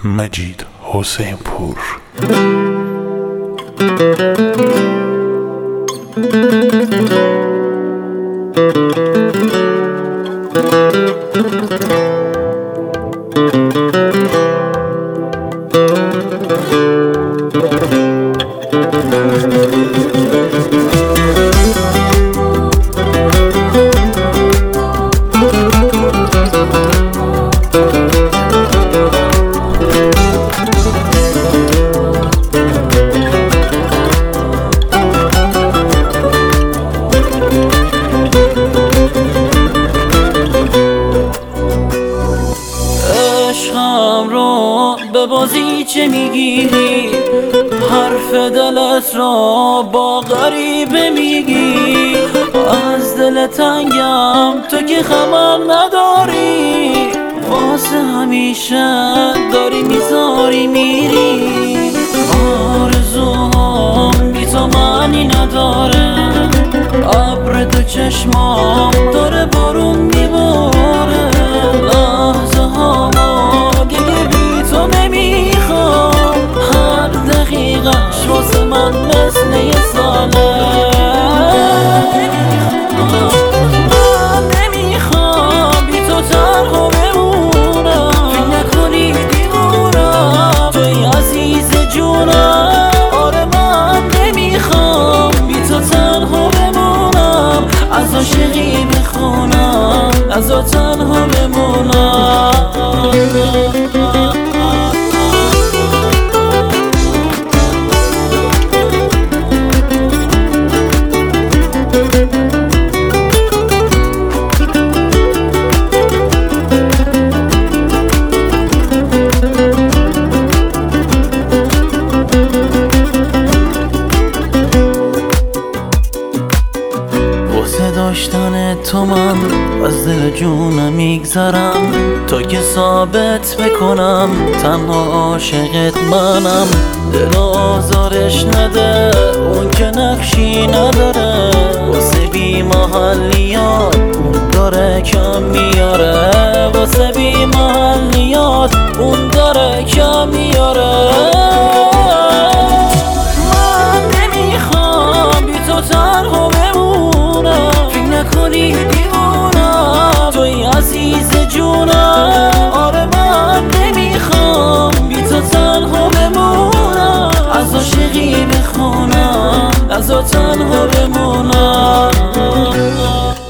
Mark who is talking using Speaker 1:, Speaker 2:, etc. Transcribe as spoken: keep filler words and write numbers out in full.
Speaker 1: مجید حسین پور.
Speaker 2: عشقم رو به بازی چه میگیری؟ حرف دلت را با غریبه میگی. از دل تنگم تو که خبر نداری، واسه همیشه داری میذاری میری. آرزوهام بی تو معنی نداره، ابر تو چشمام داره بارون میباره. لحظه هامو دیگه بی تو نمیخوام، هر دقیقش واسه من مثل یه ساله. من نمیخوام بی تو تنها بمونم، فکر نکنی دیوونم، توی عزیز جونم. آره من نمیخوام بی تو تنها بمونم، از عاشقی بخونم، از تنها بمونم. واسه داشتن تو من از دل جونم میگذرم، تا که ثابت بکنم تنها عاشقت منم. دل آزارش نده، اون که نقشی نداره، واسه بی محلیات اون داره کم میاره. واسه بی محلیات اون داره کم میاره. من نمیخوام بی تو تنها بمونم، فکر نکنی دیوونم، توی عزیز جونم. آره من نمیخوام بی تو تنها بمونم، از عاشقی بخونم، از تنها بمونم.